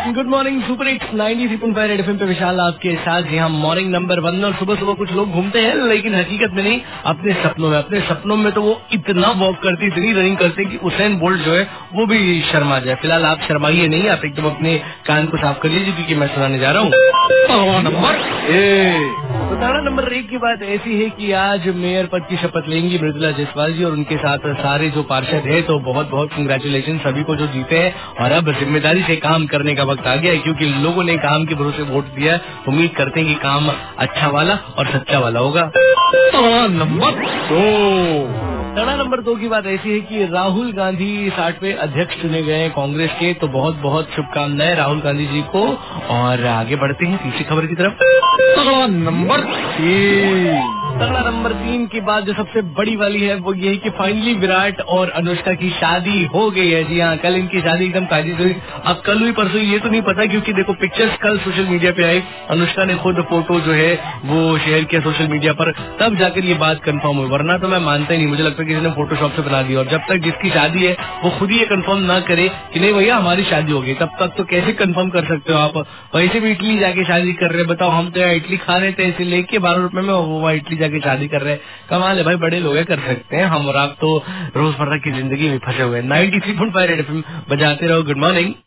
Good morning super hits 93.5 red FM पे विशाल आपके साथ। यहाँ मॉर्निंग नंबर 1 और सुबह सुबह कुछ लोग घूमते हैं लेकिन हकीकत में नहीं, अपने सपनों में तो वो इतना वॉक करते, इतनी रनिंग करते कि उसेन बोल्ट जो है वो भी शर्मा जाए। फिलहाल आप शर्माइए नहीं, आप एकदम अपने कान को साफ कर लीजिए क्योंकि मैं सुनाने जा रहा हूँ नंबर 1 की बात ऐसी है कि आज मेयर पद की शपथ लेंगी मृदुला जायसवाल जी और उनके साथ सारे जो पार्षद है। तो बहुत बहुत कंग्रेचुलेशन सभी को जो जीते हैं और अब जिम्मेदारी से काम करने का वक्त आ गया है क्योंकि लोगों ने काम के भरोसे वोट दिया है। उम्मीद करते हैं कि काम अच्छा वाला और सच्चा वाला होगा। नंबर 2 की बात ऐसी है कि राहुल गांधी 60वें अध्यक्ष चुने गए हैं कांग्रेस के। तो बहुत बहुत शुभकामनाएं राहुल गांधी जी को। और आगे बढ़ते हैं तीसरी खबर की तरफ। नंबर 3 की बात जो सबसे बड़ी वाली है वो ये है कि फाइनली विराट और अनुष्का की शादी हो गई है। जी हाँ, कल इनकी शादी एकदम कायदे से हुई। अब कल हुई परसों ये तो नहीं पता क्योंकि देखो पिक्चर्स कल सोशल मीडिया पे आई। अनुष्का ने खुद फोटो जो है वो शेयर किया सोशल मीडिया पर, तब जाकर ये बात कंफर्म हुई। वरना तो मैं मानता ही नहीं, मुझे लगता है किसी ने फोटोशॉप से बना दिया। और जब तक जिसकी शादी है वो खुद ही ये कंफर्म ना करे कि नहीं भैया हमारी शादी हो गई, तब तक तो कैसे कंफर्म कर सकते हो आप। वैसे भी इटली जाके शादी कर रहे, बताओ हम तो इटली खा रहे थे ऐसे लेके 12 रुपए में, वो इटली जाके शादी कर रहे हैं। कमाल है भाई, बड़े लोग कर सकते हैं। हम और आप तो रोजमर्रा की जिंदगी में फंसे हुए हैं। 93.5 रेड एफएम बजाते रहो। Good morning.